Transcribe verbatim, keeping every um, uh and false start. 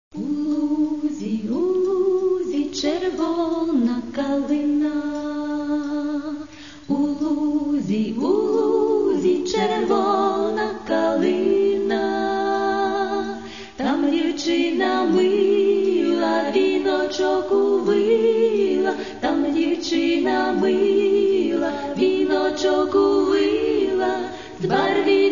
У лузі, у лузі червона калина, у лузі, у лузі червона калина, там дівчина мила, віночок увила, там дівчина мила, віночок увила, з барвіночок